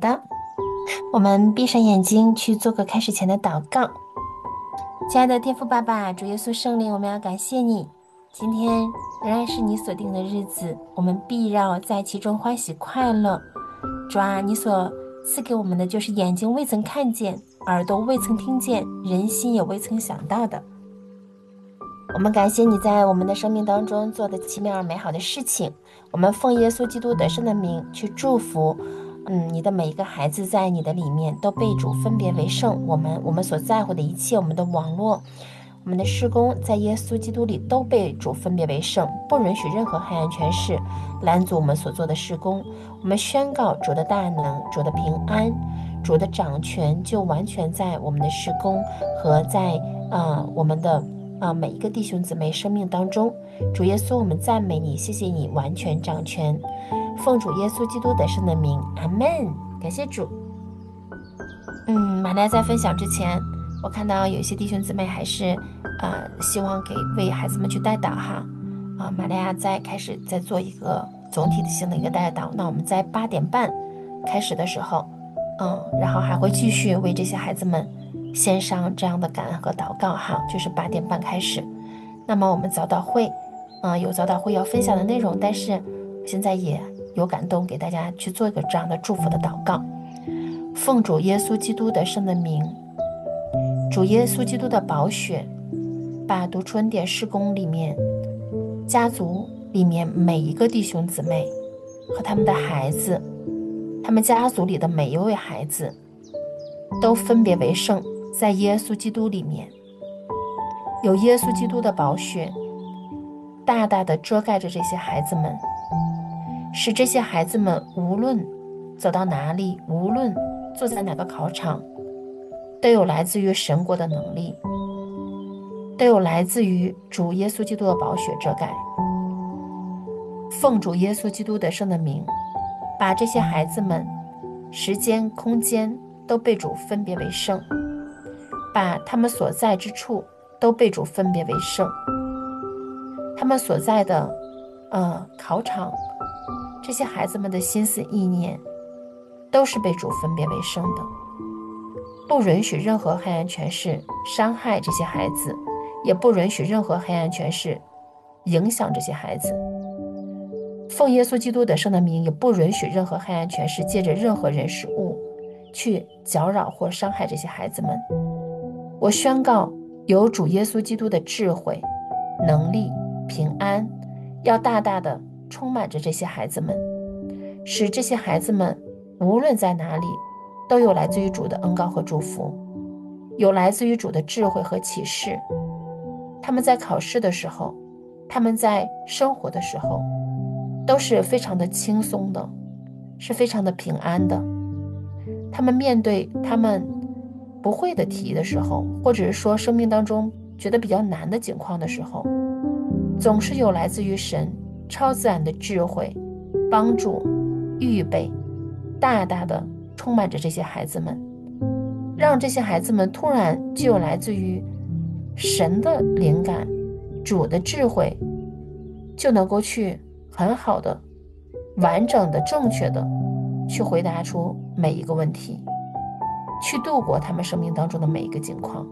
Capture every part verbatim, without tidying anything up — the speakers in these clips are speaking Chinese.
的，我们闭上眼睛去做个开始前的祷告。亲爱的天父爸爸，主耶稣圣灵，我们要感谢你，今天仍然是你所定的日子，我们必要在其中欢喜快乐。主啊，你所赐给我们的就是眼睛未曾看见，耳朵未曾听见，人心也未曾想到的。我们感谢你在我们的生命当中做的奇妙而美好的事情，我们奉耶稣基督得胜的名去祝福嗯，你的每一个孩子在你的里面都被主分别为圣，我们我们所在乎的一切，我们的网络，我们的事工在耶稣基督里都被主分别为圣，不允许任何黑暗权势拦阻我们所做的事工。我们宣告主的大能，主的平安，主的掌权就完全在我们的事工和在呃我们的呃每一个弟兄姊妹生命当中。主耶稣，我们赞美你，谢谢你完全掌权，奉主耶稣基督得胜的名，阿们。感谢主。嗯，马来在分享之前，我看到有一些弟兄姊妹还是呃希望给为孩子们去带祷哈。啊、呃，马来亚在开始在做一个总体性的一个带祷。那我们在八点半开始的时候，嗯，然后还会继续为这些孩子们献上这样的感恩和祷告哈，就是八点半开始。那么我们早祷会，嗯、呃，有早祷会要分享的内容，但是现在也有感动给大家去做一个这样的祝福的祷告。奉主耶稣基督的圣的名，主耶稣基督的宝血，把读春点事工里面家族里面每一个弟兄姊妹和他们的孩子，他们家族里的每一位孩子都分别为圣，在耶稣基督里面有耶稣基督的宝血大大的遮盖着这些孩子们，使这些孩子们无论走到哪里，无论坐在哪个考场，都有来自于神国的能力，都有来自于主耶稣基督的宝血遮盖。奉主耶稣基督得胜的名，把这些孩子们时间空间都被主分别为圣，把他们所在之处都被主分别为圣，他们所在的呃考场，这些孩子们的心思意念都是被主分别为圣的，不允许任何黑暗权势伤害这些孩子，也不允许任何黑暗权势影响这些孩子。奉耶稣基督得胜的名，也不允许任何黑暗权势借着任何人事物去搅扰或伤害这些孩子们。我宣告，有主耶稣基督的智慧、能力、平安，要大大的充满着这些孩子们，使这些孩子们无论在哪里，都有来自于主的恩膏和祝福，有来自于主的智慧和启示。他们在考试的时候，他们在生活的时候，都是非常的轻松的，是非常的平安的。他们面对他们不会的题的时候，或者是说生命当中觉得比较难的境况的时候，总是有来自于神超自然的智慧、帮助、预备，大大的充满着这些孩子们，让这些孩子们突然就有来自于神的灵感、主的智慧，就能够去很好的、完整的、正确的去回答出每一个问题，去度过他们生命当中的每一个境况。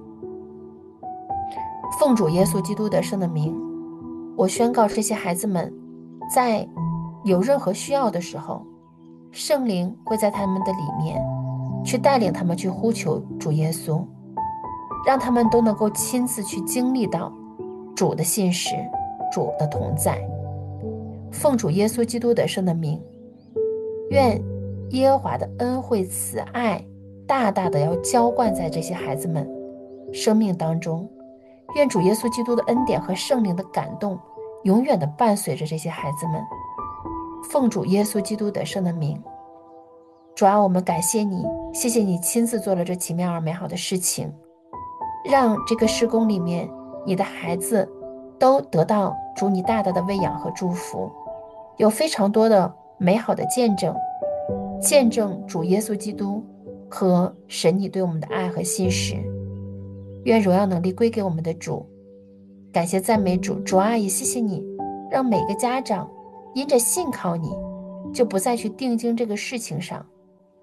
奉主耶稣基督得胜的名，我宣告这些孩子们在有任何需要的时候，圣灵会在他们的里面去带领他们去呼求主耶稣，让他们都能够亲自去经历到主的信实、主的同在。奉主耶稣基督得胜的名，愿耶和华的恩惠慈爱大大的要浇灌在这些孩子们生命当中，愿主耶稣基督的恩典和圣灵的感动永远的伴随着这些孩子们。奉主耶稣基督得胜的名，主啊，我们感谢你，谢谢你亲自做了这奇妙而美好的事情，让这个事工里面你的孩子都得到主你大大的喂养和祝福，有非常多的美好的见证，见证主耶稣基督和神你对我们的爱和信实。愿荣耀能力归给我们的主，感谢赞美主。主啊，也谢谢你，让每个家长因着信靠你，就不再去定睛这个事情上，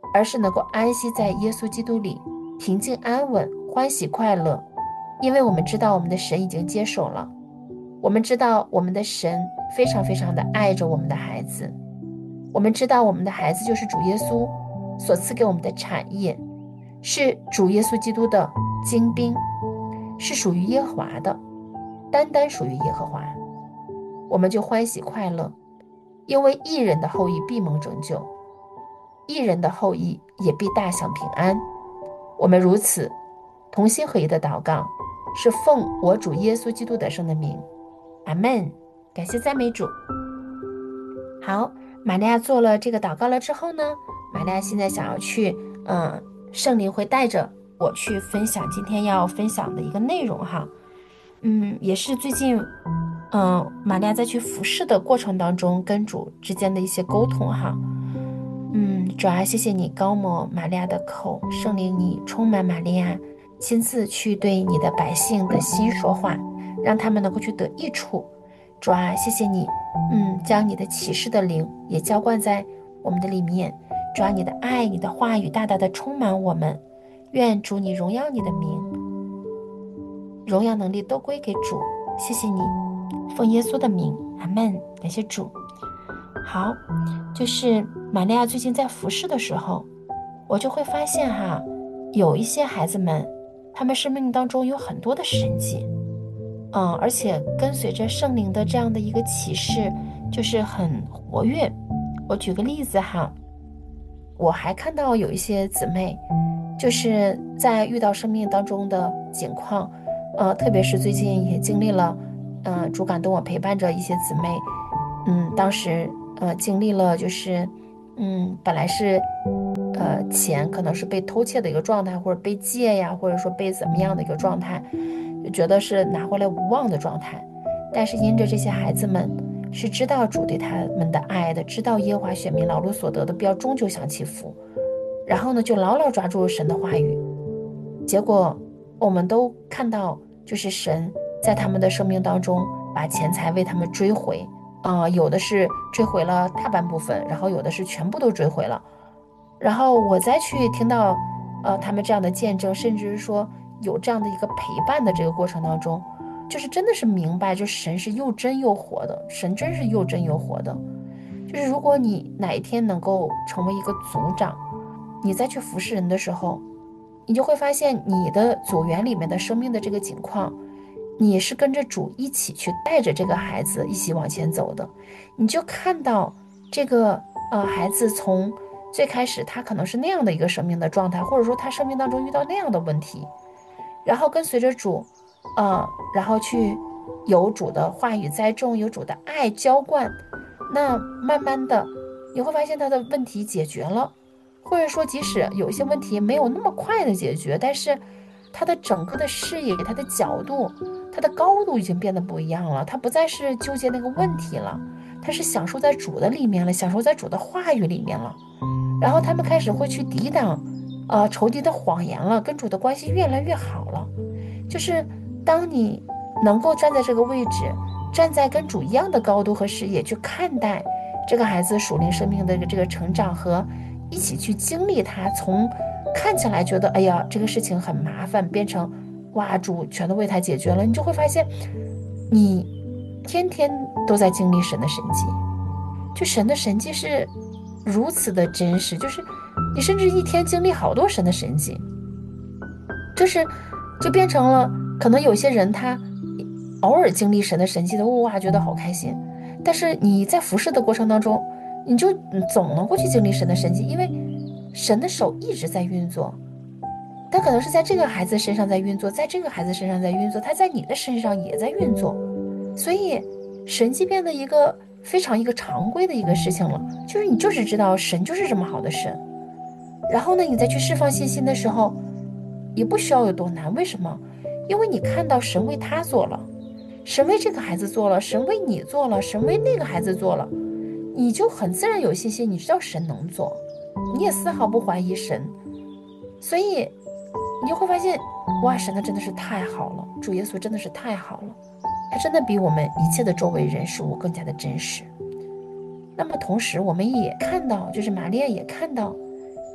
而是能够安息在耶稣基督里，平静安稳，欢喜快乐。因为我们知道我们的神已经接手了，我们知道我们的神非常非常的爱着我们的孩子，我们知道我们的孩子就是主耶稣所赐给我们的产业，是主耶稣基督的精兵，是属于耶和华的，单单属于耶和华。我们就欢喜快乐，因为义人的后裔必蒙拯救，义人的后裔也必大享平安。我们如此同心合一的祷告，是奉我主耶稣基督得胜的名，阿们。感谢赞美主。好，玛利亚做了这个祷告了之后呢，玛利亚现在想要去嗯，圣灵会带着我去分享今天要分享的一个内容哈。嗯，也是最近嗯，玛利亚在去服侍的过程当中跟主之间的一些沟通哈。嗯，主啊，谢谢你高抹玛利亚的口，圣灵你充满玛利亚，亲自去对你的百姓的心说话，让他们能够去得益处。主啊，谢谢你，嗯，将你的启示的灵也浇灌在我们的里面。主啊，你的爱，你的话语大大的充满我们。愿主你荣耀你的名，荣耀能力都归给主。谢谢你，奉耶稣的名，阿们。感谢主。好，就是玛利亚最近在服侍的时候，我就会发现哈，有一些孩子们，他们生命当中有很多的神迹。嗯，而且跟随着圣灵的这样的一个启示，就是很活跃。我举个例子哈，我还看到有一些姊妹，就是在遇到生命当中的境况，呃，特别是最近也经历了，呃，主感动我陪伴着一些姊妹，嗯，当时呃经历了就是，嗯，本来是，呃，钱可能是被偷窃的一个状态，或者被借呀，或者说被怎么样的一个状态。就觉得是拿回来无望的状态，但是因着这些孩子们是知道主对他们的爱的，知道耶和华选民劳碌所得的标终究享其福，然后呢就牢牢抓住神的话语，结果我们都看到就是神在他们的生命当中把钱财为他们追回啊、呃，有的是追回了大半部分，然后有的是全部都追回了。然后我再去听到呃他们这样的见证，甚至是说有这样的一个陪伴的这个过程当中，就是真的是明白，就神是又真又活的，神真是又真又活的。就是如果你哪一天能够成为一个组长，你再去服侍人的时候，你就会发现你的组员里面的生命的这个情况，你是跟着主一起去带着这个孩子一起往前走的。你就看到这个呃孩子从最开始他可能是那样的一个生命的状态，或者说他生命当中遇到那样的问题，然后跟随着主，呃，然后去有主的话语栽种，有主的爱浇灌，那慢慢的你会发现他的问题解决了，或者说即使有一些问题没有那么快的解决，但是他的整个的视野，他的角度，他的高度已经变得不一样了，他不再是纠结那个问题了，他是享受在主的里面了，享受在主的话语里面了，然后他们开始会去抵挡呃，仇敌的谎言了，跟主的关系越来越好了。就是当你能够站在这个位置，站在跟主一样的高度和视野去看待这个孩子属灵生命的这个成长，和一起去经历他从看起来觉得哎呀这个事情很麻烦，变成哇主全都为他解决了，你就会发现你天天都在经历神的神迹。就神的神迹是如此的真实，就是你甚至一天经历好多神的神迹，就是就变成了可能有些人他偶尔经历神的神迹的哇觉得好开心，但是你在服侍的过程当中，你就总能够去经历神的神迹，因为神的手一直在运作，他可能是在这个孩子身上在运作，在这个孩子身上在运作，他在你的身上也在运作，所以神迹变得一个非常一个常规的一个事情了，就是你就是知道神就是这么好的神，然后呢你再去释放信心的时候也不需要有多难，为什么？因为你看到神为他做了，神为这个孩子做了，神为你做了，神为那个孩子做了，你就很自然有信心，你知道神能做，你也丝毫不怀疑神，所以你就会发现哇神的真的是太好了，主耶稣真的是太好了，他真的比我们一切的周围人事物更加的真实。那么同时我们也看到，就是玛利亚也看到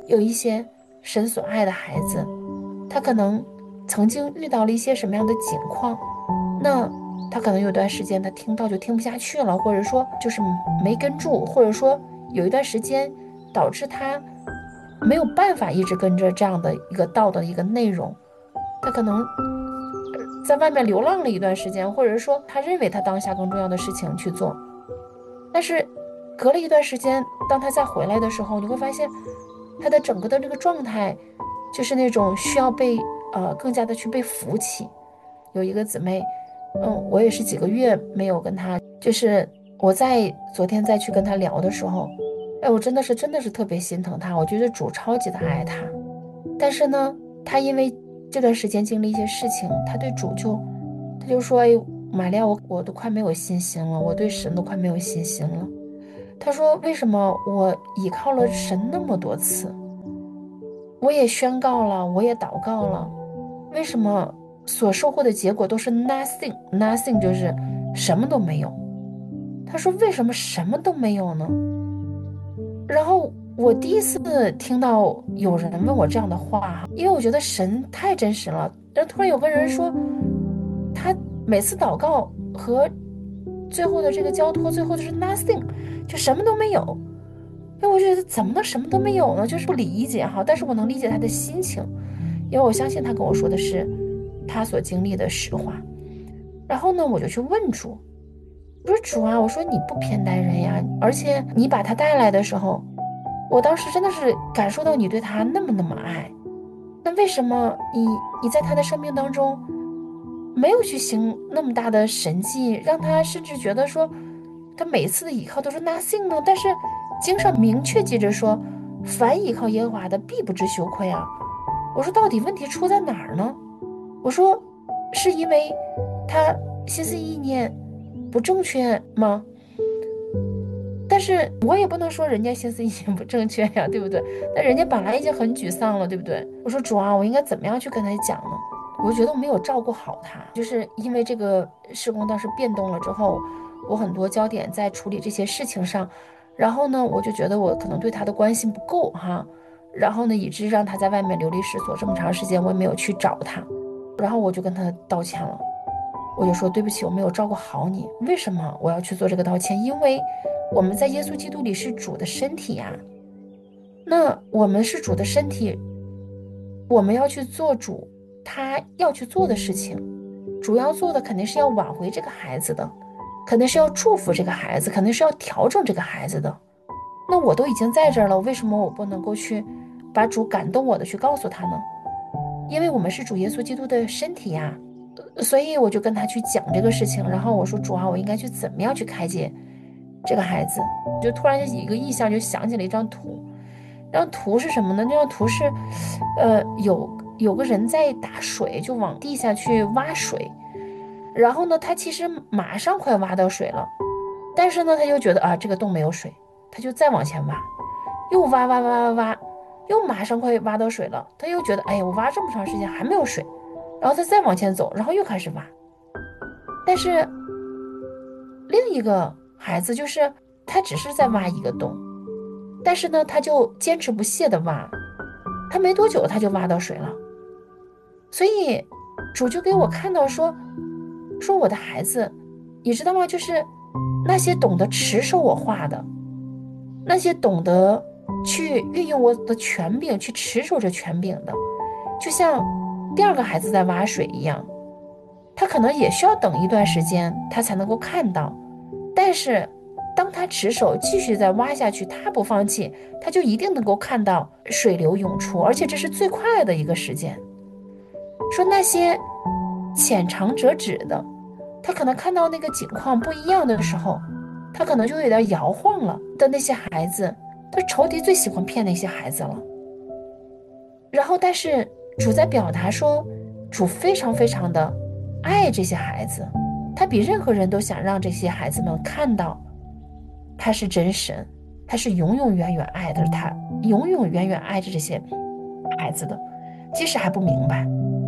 有一些神所爱的孩子，他可能曾经遇到了一些什么样的境况，那他可能有段时间他听到就听不下去了，或者说就是没跟住，或者说有一段时间导致他没有办法一直跟着这样的一个道的一个内容，他可能在外面流浪了一段时间，或者说他认为他当下更重要的事情去做，但是隔了一段时间，当他再回来的时候，你会发现他的整个的这个状态就是那种需要被呃更加的去被扶起。有一个姊妹，嗯，我也是几个月没有跟她，就是我在昨天再去跟她聊的时候，哎，我真的是真的是特别心疼她，我觉得主超级的爱她，但是呢，她因为这段时间经历一些事情，她对主就，她就说，哎，玛利亚，我我都快没有信心了，我对神都快没有信心了。她说，为什么我倚靠了神那么多次，我也宣告了，我也祷告了，为什么所收获的结果都是 nothing，nothing 就是什么都没有。他说为什么什么都没有呢？然后我第一次听到有人问我这样的话，因为我觉得神太真实了。然后突然有个人说，他每次祷告和最后的这个交托，最后就是 nothing，就什么都没有。因为我觉得怎么能什么都没有呢？就是不理解哈，但是我能理解他的心情，因为我相信他跟我说的是他所经历的实话。然后呢，我就去问主，我说主啊，我说你不偏待人呀，而且你把他带来的时候，我当时真的是感受到你对他那么那么爱，那为什么你你在他的生命当中没有去行那么大的神迹，让他甚至觉得说他每次的依靠都是 nothing 呢？但是经上明确记着说，凡依靠耶和华的必不知羞愧啊。我说到底问题出在哪儿呢？我说是因为他心思意念不正确吗？但是我也不能说人家心思意念不正确呀，对不对？那人家本来已经很沮丧了，对不对？我说主啊，我应该怎么样去跟他讲呢？我觉得我没有照顾好他，就是因为这个施工当时变动了之后，我很多焦点在处理这些事情上，然后呢，我就觉得我可能对他的关心不够哈，然后呢，以致让他在外面流离失所这么长时间，我也没有去找他，然后我就跟他道歉了。我就说对不起，我没有照顾好你。为什么我要去做这个道歉？因为我们在耶稣基督里是主的身体呀。那我们是主的身体，我们要去做主他要去做的事情。主要做的肯定是要挽回这个孩子的，肯定是要祝福这个孩子，肯定是要调整这个孩子的。那我都已经在这儿了，为什么我不能够去把主感动我的去告诉他呢？因为我们是主耶稣基督的身体呀。所以我就跟他去讲这个事情，然后我说主啊，我应该去怎么样去开解这个孩子？就突然一个意象就想起了一张图，那张图是什么呢？那张图是，呃，有有个人在打水，就往地下去挖水，然后呢，他其实马上快挖到水了，但是呢，他就觉得啊，这个洞没有水，他就再往前挖，又挖挖挖挖挖，又马上快挖到水了，他又觉得，哎呀，我挖这么长时间还没有水。然后他再往前走，然后又开始挖。但是另一个孩子就是他只是在挖一个洞，但是呢，他就坚持不懈的挖，他没多久他就挖到水了。所以主就给我看到说，说我的孩子，你知道吗？就是那些懂得持守我话的，那些懂得去运用我的权柄去持守着权柄的，就像第二个孩子在挖水一样，他可能也需要等一段时间，他才能够看到。但是，当他持守继续再挖下去，他不放弃，他就一定能够看到水流涌出，而且这是最快的一个时间。说那些浅尝辄止的，他可能看到那个景况不一样的时候，他可能就有点摇晃了的那些孩子，他仇敌最喜欢骗那些孩子了。然后，但是主在表达说，主非常非常的爱这些孩子，他比任何人都想让这些孩子们看到他是真神，他是永永远远爱的，他永永远远爱着这些孩子的，即使还不明白。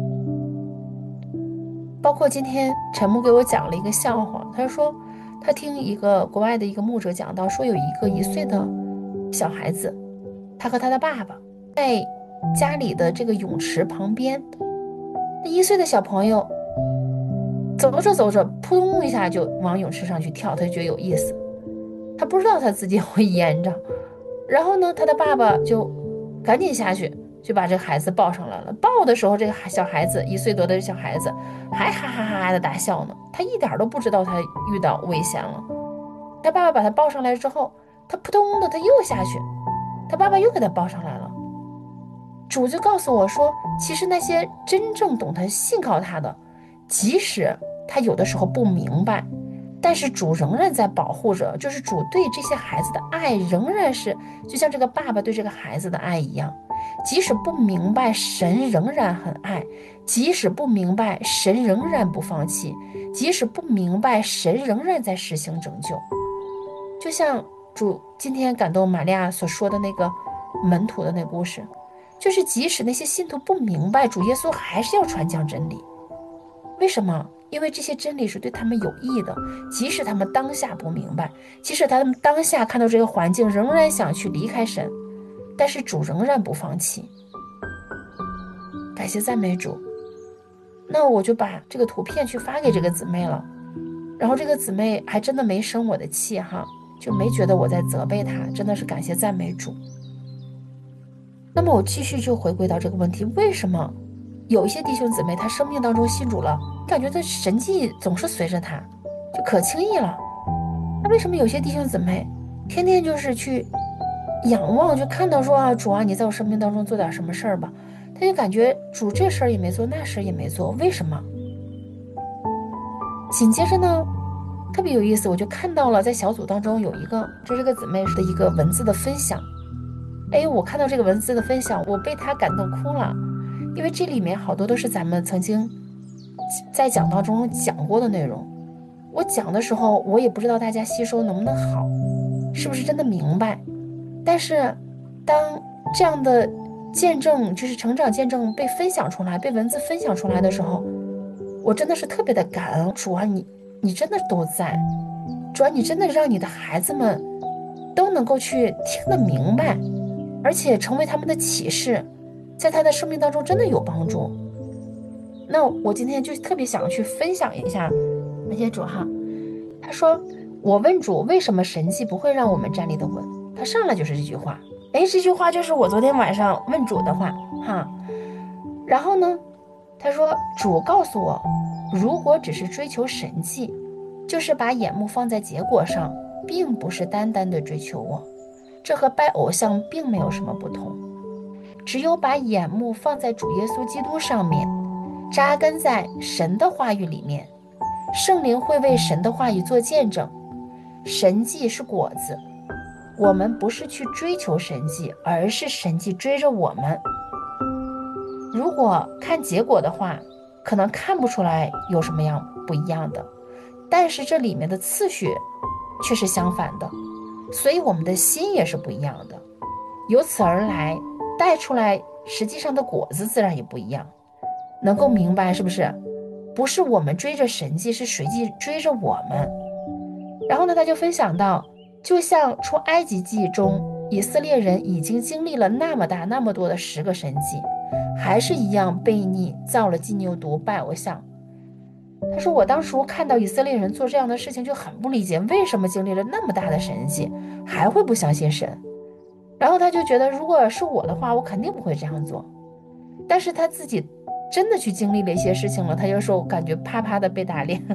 包括今天陈牧给我讲了一个笑话，他说他听一个国外的一个牧者讲到，说有一个一岁的小孩子，他和他的爸爸在家里的这个泳池旁边，那一岁的小朋友走着走着，扑通一下就往泳池上去跳，他就觉得有意思，他不知道他自己会淹着。然后呢，他的爸爸就赶紧下去，就把这个孩子抱上来了。抱的时候，这个小孩子一岁多的小孩子还哈哈哈哈的大笑呢，他一点都不知道他遇到危险了。他爸爸把他抱上来之后，他扑通的他又下去，他爸爸又给他抱上来了。主就告诉我说，其实那些真正懂得信靠他的，即使他有的时候不明白，但是主仍然在保护着，就是主对这些孩子的爱仍然是就像这个爸爸对这个孩子的爱一样，即使不明白，神仍然很爱，即使不明白，神仍然不放弃，即使不明白，神仍然在实行拯救。就像主今天感动玛利亚所说的那个门徒的那故事，就是即使那些信徒不明白，主耶稣还是要传讲真理。为什么？因为这些真理是对他们有益的，即使他们当下不明白，即使他们当下看到这个环境仍然想去离开神，但是主仍然不放弃。感谢赞美主。那我就把这个图片去发给这个姊妹了，然后这个姊妹还真的没生我的气哈，就没觉得我在责备她，真的是感谢赞美主。那么我继续就回归到这个问题，为什么有一些弟兄姊妹他生命当中信主了，感觉他神迹总是随着他，就可轻易了。那为什么有些弟兄姊妹天天就是去仰望，就看到说啊，主啊，你在我生命当中做点什么事儿吧，他就感觉主这事儿也没做，那事儿也没做，为什么？紧接着呢，特别有意思，我就看到了在小组当中有一个，这是个姊妹的一个文字的分享。哎，我看到这个文字的分享，我被他感动哭了，因为这里面好多都是咱们曾经在讲道中讲过的内容。我讲的时候，我也不知道大家吸收能不能好，是不是真的明白。但是当这样的见证，就是成长见证被分享出来，被文字分享出来的时候，我真的是特别的感恩。主啊，你你真的都在，主啊，你真的让你的孩子们都能够去听得明白，而且成为他们的启示，在他的生命当中真的有帮助。那我今天就特别想去分享一下那些主哈。他说，我问主为什么神迹不会让我们站立得稳，他上来就是这句话。哎，这句话就是我昨天晚上问主的话哈。然后呢，他说主告诉我，如果只是追求神迹，就是把眼目放在结果上，并不是单单的追求我，这和拜偶像并没有什么不同。只有把眼目放在主耶稣基督上面，扎根在神的话语里面，圣灵会为神的话语做见证。神迹是果子，我们不是去追求神迹，而是神迹追着我们。如果看结果的话，可能看不出来有什么样不一样的，但是这里面的次序却是相反的，所以我们的心也是不一样的，由此而来带出来实际上的果子自然也不一样。能够明白是不是？不是我们追着神迹，是神迹追着我们。然后呢，他就分享到，就像出埃及记中，以色列人已经经历了那么大那么多的十个神迹，还是一样悖逆，造了金牛犊，拜偶像。他说，我当初看到以色列人做这样的事情就很不理解，为什么经历了那么大的神迹还会不相信神。然后他就觉得，如果是我的话，我肯定不会这样做。但是他自己真的去经历了一些事情了，他就说我感觉啪啪的被打脸。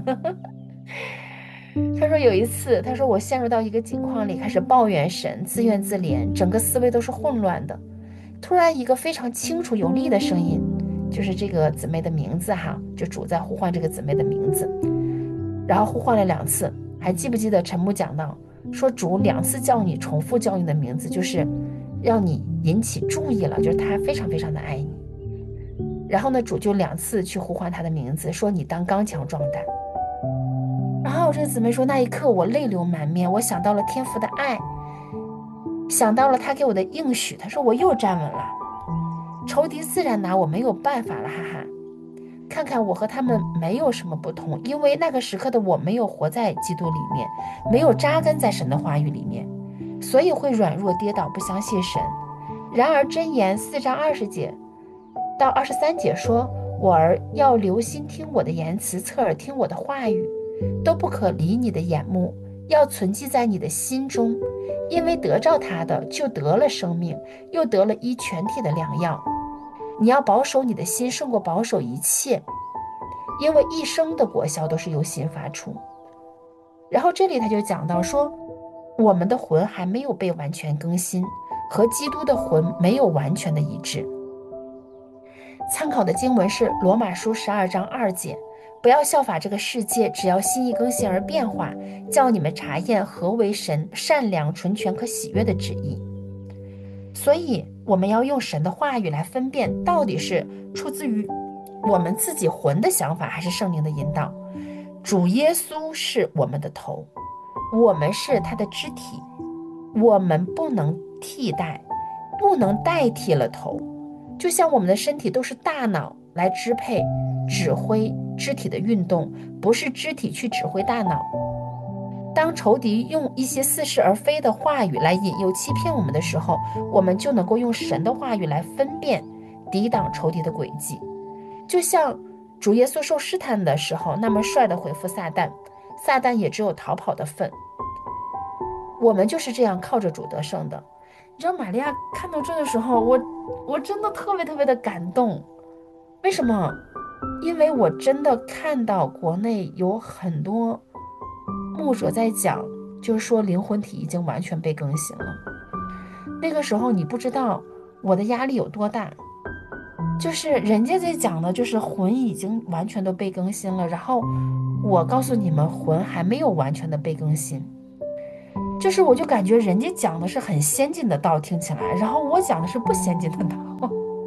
他说有一次，他说我陷入到一个境况里，开始抱怨神，自怨自怜，整个思维都是混乱的。突然一个非常清楚有力的声音，就是这个姊妹的名字哈，就主在呼唤这个姊妹的名字，然后呼唤了两次。还记不记得陈牧讲到说，主两次叫你，重复叫你的名字，就是让你引起注意了，就是他非常非常的爱你。然后呢，主就两次去呼唤他的名字，说你当刚强壮胆。然后这个姊妹说，那一刻我泪流满面，我想到了天父的爱，想到了他给我的应许。他说我又站稳了，仇敌自然拿我没有办法了，哈哈。看看我和他们没有什么不同，因为那个时刻的我没有活在基督里面，没有扎根在神的话语里面，所以会软弱跌倒，不相信神。 然而箴言四章二十节到二十三节说，我儿要留心听我的言辞，侧耳听我的话语，都不可离你的眼目，要存记在你的心中，因为得着他的就得了生命，又得了医全体的良药。你要保守你的心胜过保守一切，因为一生的果效都是由心发出。然后这里他就讲到说，我们的魂还没有被完全更新，和基督的魂没有完全的一致。参考的经文是罗马书十二章二节，不要效法这个世界，只要心意更新而变化，叫你们查验何为神善良纯全可喜悦的旨意。所以我们要用神的话语来分辨，到底是出自于我们自己魂的想法，还是圣灵的引导。主耶稣是我们的头，我们是他的肢体，我们不能替代，不能代替了头。就像我们的身体都是大脑来支配指挥肢体的运动，不是肢体去指挥大脑。当仇敌用一些似是而非的话语来引诱欺骗我们的时候，我们就能够用神的话语来分辨抵挡仇敌的诡计。就像主耶稣受试探的时候那么帅地回复撒旦，撒旦也只有逃跑的份。我们就是这样靠着主得胜的。你知道玛利亚看到这的时候，我我真的特别特别的感动。为什么？因为我真的看到国内有很多牧者在讲，就是说灵魂体已经完全被更新了。那个时候你不知道我的压力有多大，就是人家在讲的就是魂已经完全都被更新了，然后我告诉你们魂还没有完全的被更新。就是我就感觉人家讲的是很先进的道，听起来，然后我讲的是不先进的道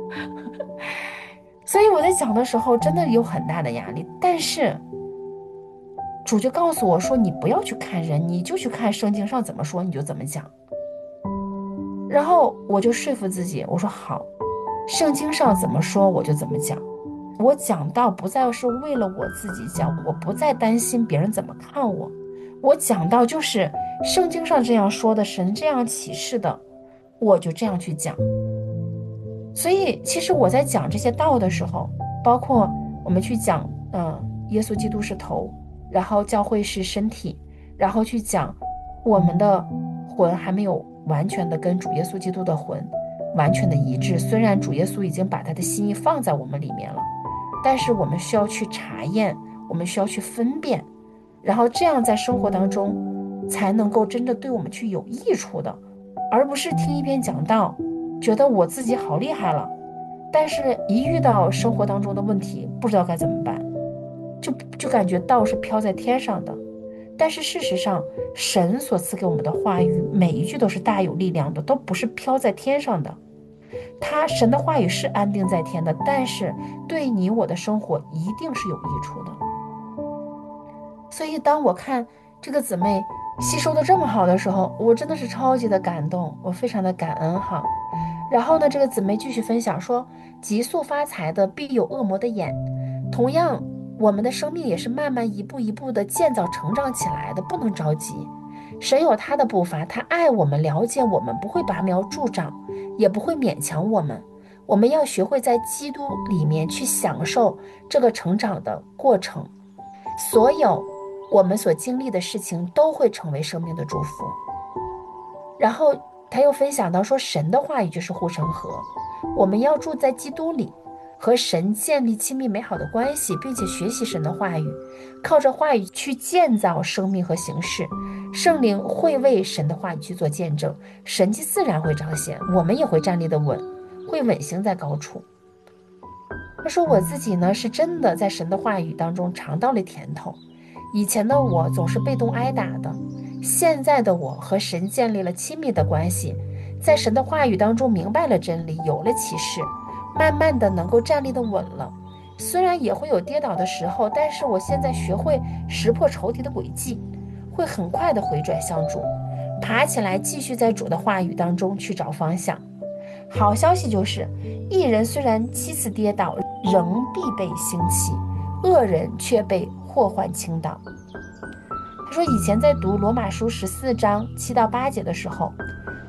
所以我在讲的时候真的有很大的压力。但是主就告诉我说，你不要去看人，你就去看圣经上怎么说你就怎么讲。然后我就说服自己，我说好，圣经上怎么说我就怎么讲。我讲到不再是为了我自己讲，我不再担心别人怎么看我，我讲到就是圣经上这样说的，神这样启示的，我就这样去讲。所以其实我在讲这些道的时候，包括我们去讲呃，耶稣基督是头，然后教会是身体，然后去讲我们的魂还没有完全的跟主耶稣基督的魂完全的一致。虽然主耶稣已经把他的心意放在我们里面了，但是我们需要去查验，我们需要去分辨，然后这样在生活当中才能够真的对我们去有益处的，而不是听一篇讲道觉得我自己好厉害了，但是一遇到生活当中的问题不知道该怎么办，就就感觉道是飘在天上的。但是事实上神所赐给我们的话语每一句都是大有力量的，都不是飘在天上的。他神的话语是安定在天的，但是对你我的生活一定是有益处的。所以当我看这个姊妹吸收的这么好的时候，我真的是超级的感动，我非常的感恩哈。然后呢，这个姊妹继续分享说，急速发财的必有恶魔的眼，同样我们的生命也是慢慢一步一步的建造成长起来的，不能着急。神有他的步伐，他爱我们，了解我们，不会拔苗助长，也不会勉强我们。我们要学会在基督里面去享受这个成长的过程，所有我们所经历的事情都会成为生命的祝福。然后他又分享到说，神的话语就是护城河，我们要住在基督里，和神建立亲密美好的关系，并且学习神的话语，靠着话语去建造生命和形式。圣灵会为神的话语去做见证，神迹自然会彰显，我们也会站立得稳，会稳行在高处。他说我自己呢，是真的在神的话语当中尝到了甜头。以前的我总是被动挨打的，现在的我和神建立了亲密的关系，在神的话语当中明白了真理，有了启示，慢慢的能够站立得稳了。虽然也会有跌倒的时候，但是我现在学会识破仇敌的诡计，会很快的回转向主，爬起来继续在主的话语当中去找方向。好消息就是，义人虽然七次跌倒，仍必被兴起，恶人却被祸患倾倒。他说以前在读罗马书十四章七到八节的时候，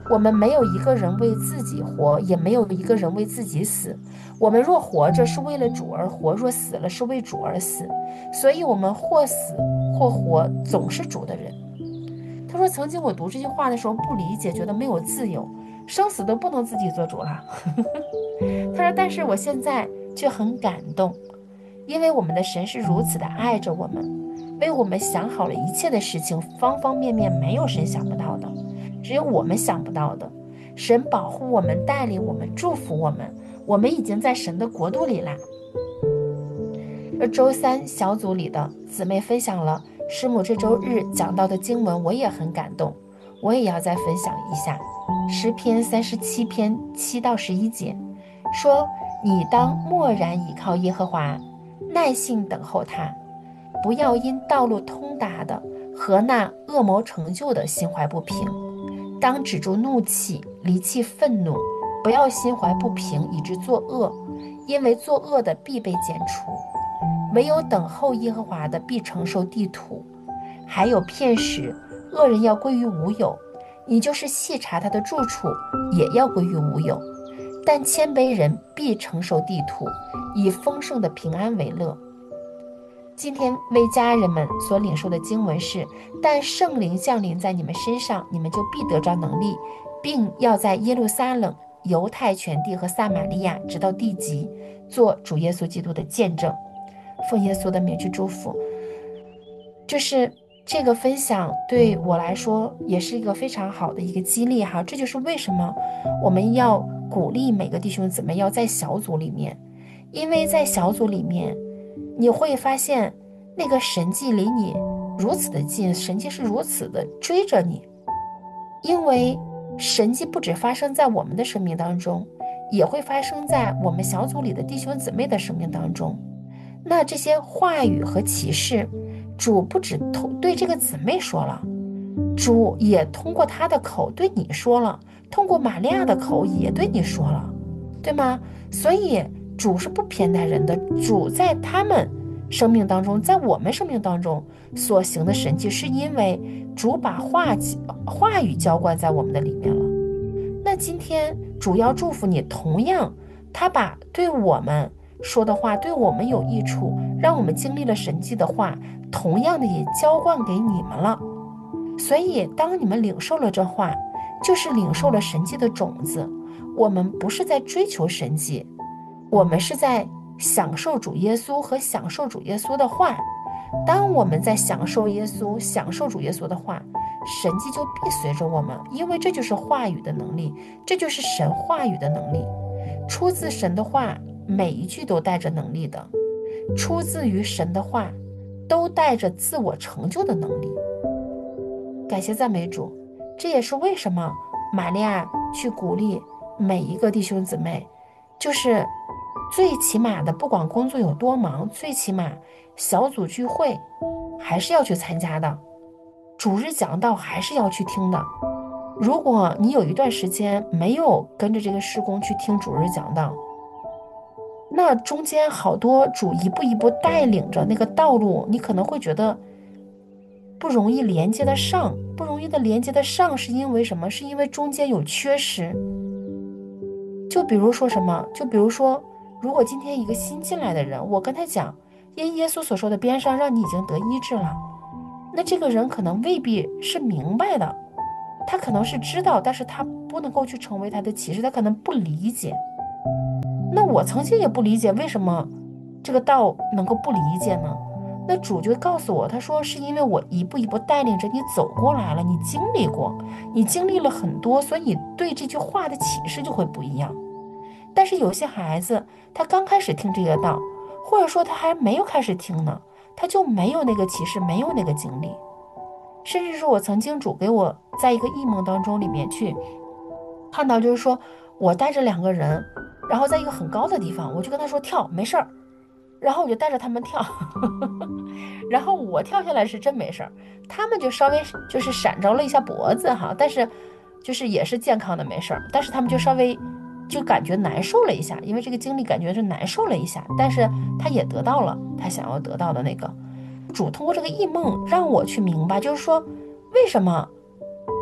我们没有一个人为自己活，也没有一个人为自己死。我们若活着是为了主而活，若死了是为主而死。所以我们或死或活，总是主的人。他说，曾经我读这句话的时候不理解，觉得没有自由，生死都不能自己做主了。他说，但是我现在却很感动，因为我们的神是如此的爱着我们，为我们想好了一切的事情，方方面面没有神想不到的，只有我们想不到的。神保护我们，带领我们，祝福我们，我们已经在神的国度里啦。而周三小组里的姊妹分享了师母这周日讲到的经文，我也很感动，我也要再分享一下。诗篇三十七篇七到十一节说，你当默然倚靠耶和华，耐心等候他，不要因道路通达的和那恶谋成就的心怀不平，当止住怒气，离弃愤怒，不要心怀不平以致作恶，因为作恶的必被剪除，唯有等候耶和华的必承受地土。还有片时，恶人要归于无有，你就是细查他的住处，也要归于无有。但谦卑人必承受地土，以丰盛的平安为乐。今天为家人们所领受的经文是，但圣灵降临在你们身上，你们就必得着能力，并要在耶路撒冷、犹太全地和撒玛利亚直到地极，做主耶稣基督的见证。奉耶稣的名去祝福。就是这个分享对我来说也是一个非常好的一个激励哈，这就是为什么我们要鼓励每个弟兄姊妹要在小组里面，因为在小组里面你会发现那个神迹离你如此的近，神迹是如此的追着你，因为神迹不只发生在我们的生命当中，也会发生在我们小组里的弟兄姊妹的生命当中。那这些话语和启示，主不只对这个姊妹说了，主也通过他的口对你说了，通过玛利亚的口也对你说了，对吗？所以主是不偏待人的，主在他们生命当中，在我们生命当中所行的神迹，是因为主把话话语浇灌在我们的里面了。那今天主要祝福你，同样他把对我们说的话，对我们有益处，让我们经历了神迹的话，同样的也浇灌给你们了。所以当你们领受了这话，就是领受了神迹的种子。我们不是在追求神迹，我们是在享受主耶稣和享受主耶稣的话。当我们在享受耶稣，享受主耶稣的话，神迹就必随着我们，因为这就是话语的能力，这就是神话语的能力。出自神的话，每一句都带着能力的，出自于神的话都带着自我成就的能力。感谢赞美主，这也是为什么玛利亚去鼓励每一个弟兄姊妹，就是最起码的，不管工作有多忙，最起码小组聚会还是要去参加的，主日讲道还是要去听的。如果你有一段时间没有跟着这个事工去听主日讲道，那中间好多主一步一步带领着那个道路，你可能会觉得不容易连接得上，不容易的连接得上是因为什么？是因为中间有缺失。就比如说什么？就比如说，如果今天一个新进来的人，我跟他讲，因耶稣所说的边上让你已经得医治了，那这个人可能未必是明白的，他可能是知道，但是他不能够去成为他的启示，他可能不理解。那我曾经也不理解为什么这个道能够不理解呢？那主就告诉我，他说是因为我一步一步带领着你走过来了，你经历过，你经历了很多，所以你对这句话的启示就会不一样。但是有些孩子他刚开始听这个道，或者说他还没有开始听呢，他就没有那个启示，没有那个经历。甚至是我曾经主给我在一个异梦当中里面去看到，就是说我带着两个人，然后在一个很高的地方，我就跟他说跳没事儿，然后我就带着他们跳然后我跳下来是真没事儿，他们就稍微就是闪着了一下脖子哈，但是就是也是健康的没事儿，但是他们就稍微就感觉难受了一下，因为这个经历感觉是难受了一下，但是他也得到了他想要得到的那个。主通过这个异梦让我去明白，就是说为什么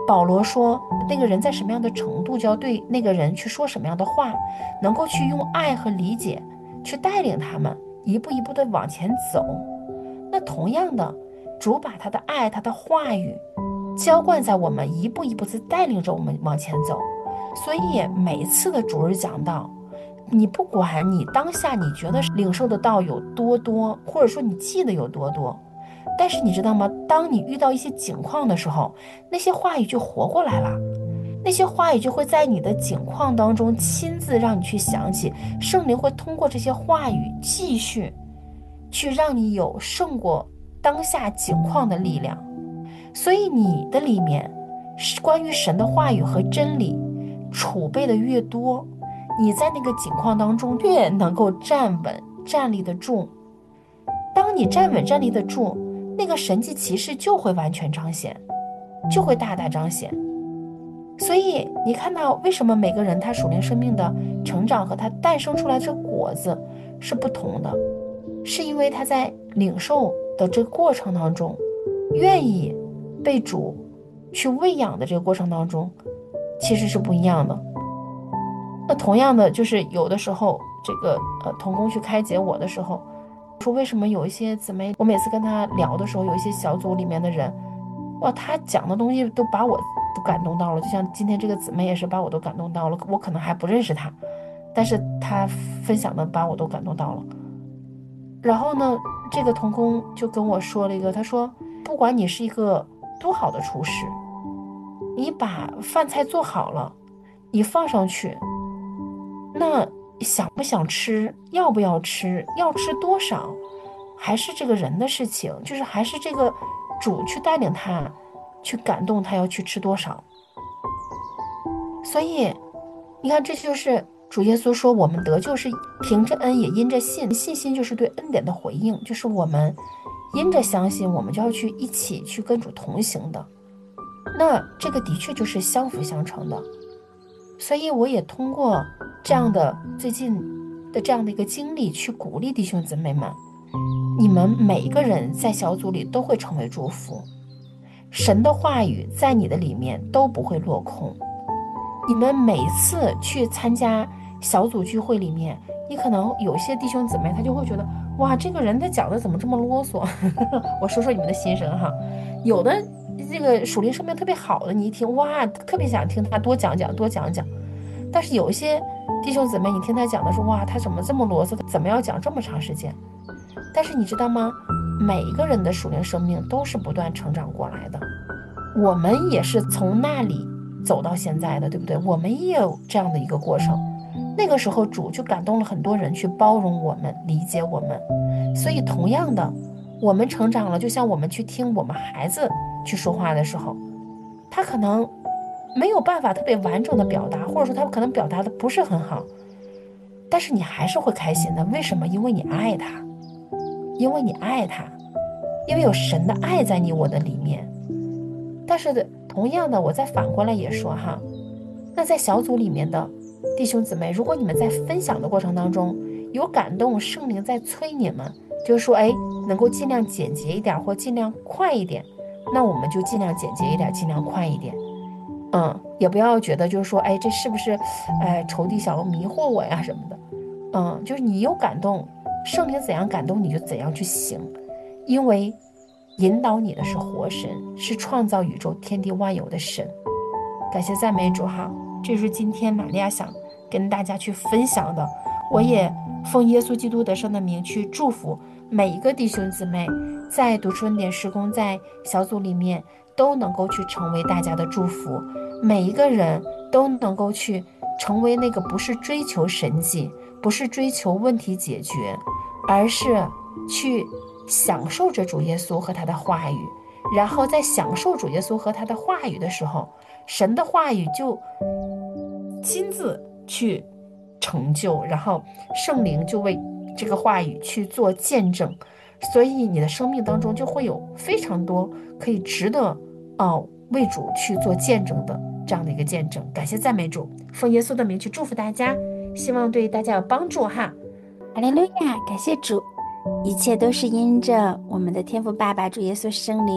保罗说那个人在什么样的程度就要对那个人去说什么样的话，能够去用爱和理解去带领他们一步一步的往前走。那同样的，主把他的爱他的话语浇灌在我们，一步一步的带领着我们往前走。所以每一次的主日讲道，你不管你当下你觉得领受的道有多多，或者说你记得有多多，但是你知道吗？当你遇到一些境况的时候，那些话语就活过来了，那些话语就会在你的境况当中亲自让你去想起，圣灵会通过这些话语继续去让你有胜过当下境况的力量。所以你的里面是关于神的话语和真理储备的越多，你在那个境况当中越能够站稳站立得住。当你站稳站立得住，那个神迹奇事就会完全彰显，就会大大彰显。所以你看到为什么每个人他属灵生命的成长和他诞生出来这果子是不同的，是因为他在领受的这个过程当中，愿意被主去喂养的这个过程当中，其实是不一样的。那同样的，就是有的时候这个呃同工去开解我的时候，说为什么有一些姊妹，我每次跟他聊的时候，有一些小组里面的人，哇，他讲的东西都把我都感动到了。就像今天这个姊妹也是把我都感动到了，我可能还不认识他，但是他分享的把我都感动到了。然后呢，这个同工就跟我说了一个，他说不管你是一个多好的厨师，你把饭菜做好了，你放上去，那想不想吃，要不要吃，要吃多少，还是这个人的事情，就是还是这个主去带领他，去感动他要去吃多少。所以你看，这就是主耶稣说我们得救是凭着恩也因着信，信心就是对恩典的回应，就是我们因着相信，我们就要去一起去跟主同行的。那这个的确就是相辅相成的。所以我也通过这样的最近的这样的一个经历去鼓励弟兄姊妹们，你们每一个人在小组里都会成为祝福，神的话语在你的里面都不会落空。你们每次去参加小组聚会里面，你可能有些弟兄姊妹他就会觉得，哇，这个人他讲的怎么这么啰嗦我说说你们的心声哈，有的这个属灵生命特别好的，你一听哇，特别想听他多讲讲多讲讲。但是有一些弟兄姊妹，你听他讲的说，哇，他怎么这么啰嗦，怎么要讲这么长时间。但是你知道吗，每一个人的属灵生命都是不断成长过来的，我们也是从那里走到现在的，对不对？我们也有这样的一个过程。那个时候主就感动了很多人去包容我们，理解我们。所以同样的，我们成长了，就像我们去听我们孩子去说话的时候，他可能没有办法特别完整的表达，或者说他可能表达的不是很好，但是你还是会开心的。为什么？因为你爱他，因为你爱他，因为有神的爱在你我的里面。但是同样的，我再反过来也说哈，那在小组里面的弟兄姊妹，如果你们在分享的过程当中有感动，圣灵在催你们，就是说，哎，能够尽量简洁一点或尽量快一点，那我们就尽量简洁一点，尽量快一点。嗯，也不要觉得就是说，哎，这是不是，哎，仇敌想要迷惑我呀什么的。嗯，就是你有感动，圣灵怎样感动你就怎样去行，因为引导你的是活神，是创造宇宙天地万有的神。感谢赞美主哈，这是今天玛利亚想跟大家去分享的。我也奉耶稣基督得胜的名去祝福每一个弟兄姊妹，在读出恩典事工在小组里面都能够去成为大家的祝福，每一个人都能够去成为那个不是追求神迹，不是追求问题解决，而是去享受着主耶稣和他的话语。然后在享受主耶稣和他的话语的时候，神的话语就亲自去成就，然后圣灵就为这个话语去做见证，所以你的生命当中就会有非常多可以值得啊、呃、为主去做见证的这样的一个见证。感谢赞美主，奉耶稣的名去祝福大家，希望对大家有帮助哈。 哈利路亚，感谢主，一切都是因着我们的天父爸爸主耶稣圣灵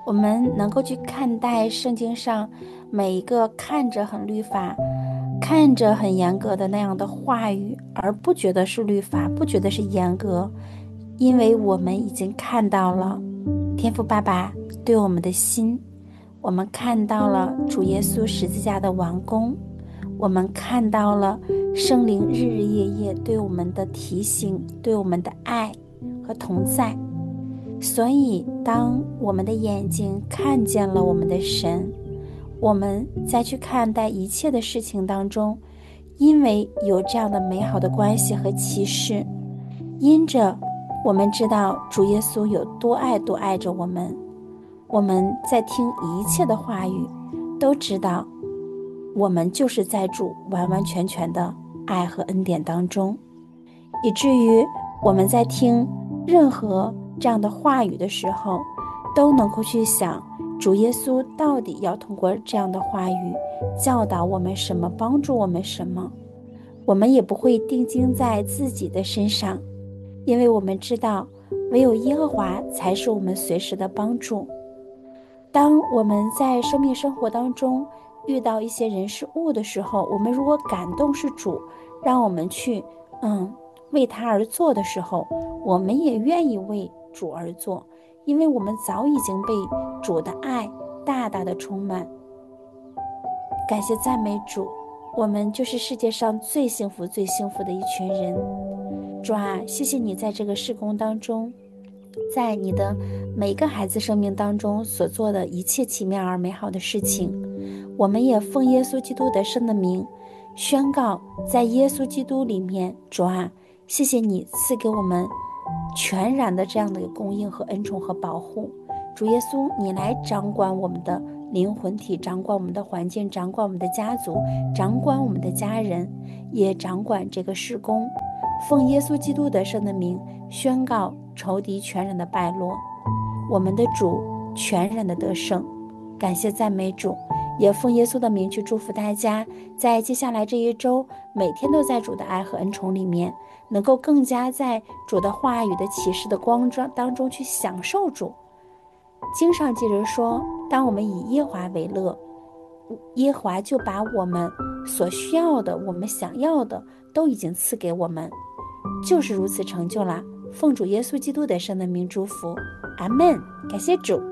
我们能够去看待圣经上每一个看着很律法、看着很严格的那样的话语，而不觉得是律法，不觉得是严格，因为我们已经看到了天父爸爸对我们的心，我们看到了主耶稣十字架的完工，我们看到了圣灵日日夜夜对我们的提醒，对我们的爱和同在。所以当我们的眼睛看见了我们的神，我们再去看待一切的事情当中，因为有这样的美好的关系和启示，因着我们知道主耶稣有多爱多爱着我们，我们在听一切的话语都知道我们就是在主完完全全的爱和恩典当中，以至于我们在听任何这样的话语的时候，都能够去想主耶稣到底要通过这样的话语教导我们什么，帮助我们什么。我们也不会定睛在自己的身上，因为我们知道唯有耶和华才是我们随时的帮助。当我们在生命生活当中遇到一些人事物的时候，我们如果感动是主让我们去嗯为他而做的时候，我们也愿意为主而做，因为我们早已经被主的爱大大的充满。感谢赞美主，我们就是世界上最幸福最幸福的一群人。主啊，谢谢你在这个事工当中，在你的每个孩子生命当中所做的一切奇妙而美好的事情。我们也奉耶稣基督得胜的名宣告，在耶稣基督里面，主啊，谢谢你赐给我们全然的这样的一个供应和恩宠和保护。主耶稣，你来掌管我们的灵魂体，掌管我们的环境，掌管我们的家族，掌管我们的家人，也掌管这个事工。奉耶稣基督得胜的名宣告仇敌全然的败落，我们的主全然的得胜。感谢赞美主，也奉耶稣的名去祝福大家，在接下来这一周每天都在主的爱和恩宠里面，能够更加在主的话语的启示的光当中去享受主。经上记着说，当我们以耶和华为乐，耶和华就把我们所需要的，我们想要的都已经赐给我们，就是如此成就了。奉主耶稣基督得胜的名祝福，阿们。感谢主。